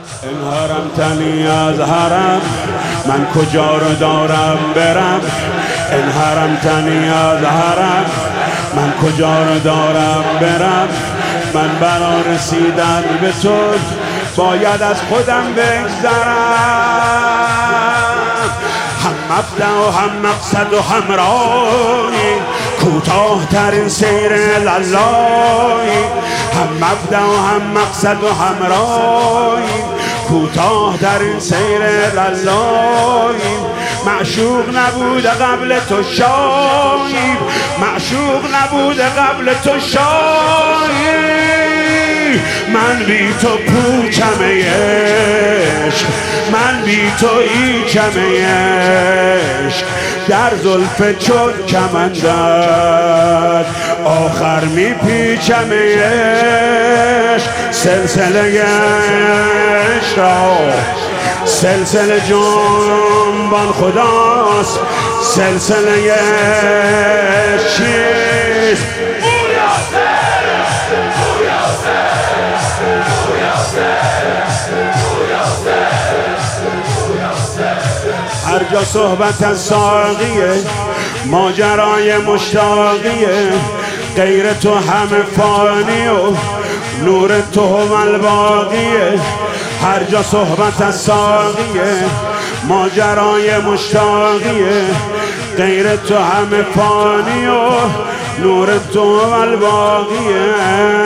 این حرم تنی از حرم، من کجا رو دارم برم. این حرم تنی از حرم، من کجا رو دارم برم. من برا رسیدن به تو باید از خودم بگذرم. هم مبدأ و هم مقصد و هم راهی، کوتاه ترین سیر لالایی. هم مبدأ و هم مقصد و هم راهی، کوتاه ترین سیر لالایی. معشوق نبود قبل تو شاهی، معشوق نبود قبل تو شاهی. من بی تو پوچم عشق، من بی تو هیچم عشق. در زلف چون کمندت آخر میپیچم عشق. سلسله عشق را سلسله جنبان خداست. سلسله عشق چیست؟ هر جا صحبت از ساقیه، ماجرای مشتاقیه. غیر تو همه فانی و نور تو هم الباقیه. هر جا صحبت از ساقیه، ماجرای مشتاقیه. غیر تو همه فانی و نور تو هم الباقیه.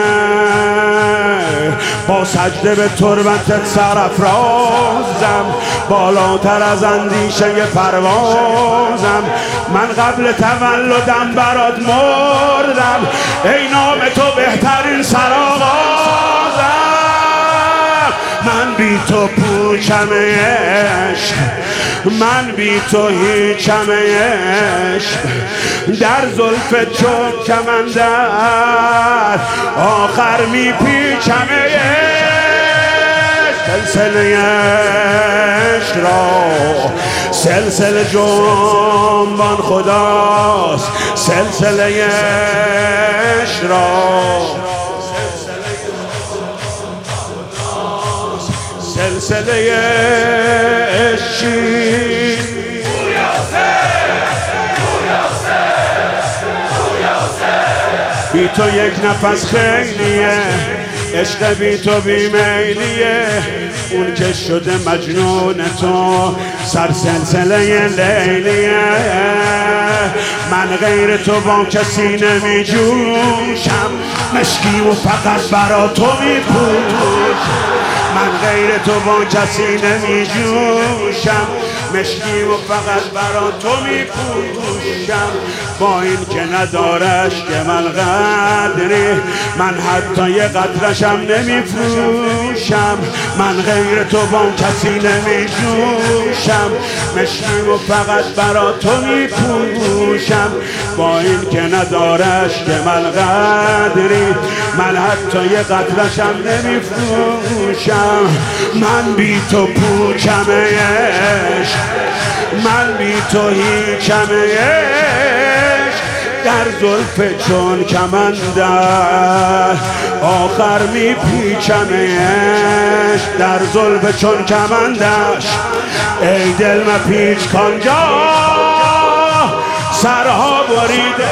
با سجده به تربتت سرافرازم، بالاتر از اندیشه پروازم. من قبل تولدم برات مردم، ای نام تو بهترین سرآغازم. من بی تو پوچم عشق، من بی تو هیچم عشق. در زلف چون کمندت آخر میپیچم عشق. سلسله عشق را سلسله جنبان خداست. سلسله عشق را سلسله عشق بی تو یک نفس خیلیه، عشق بی تو بیمیلیه. اون که شده مجنون تو سر سلسله لیلیه. من غیر تو با کسی نمی جوشم، مشکی و فقط برا تو می پوشم. من غیر تو با کسی نمی جوشم، مشکی و فقط برا تو می پوشم. با این که ندارش که من قدری، من حتی یه قطرشم نمی فروشم. من غیر تو با کسی نمی جوشم، مشکی و فقط برا تو می پوشم. با این که ندارش که من قدری، من حتی یه قطرشم نمی فروشم. من بی تو پوچم عشق، من بی تو هیچم عشق. در زلف چون کمندت آخر میپیچم عشق. در زلف چون کمندش ای دل مپیچ کانجا سرها بریده.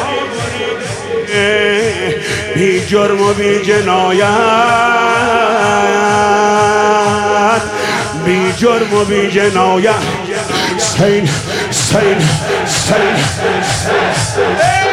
بی جرم و بی جنایت، بی جرم و بی جنایت. سین سین سین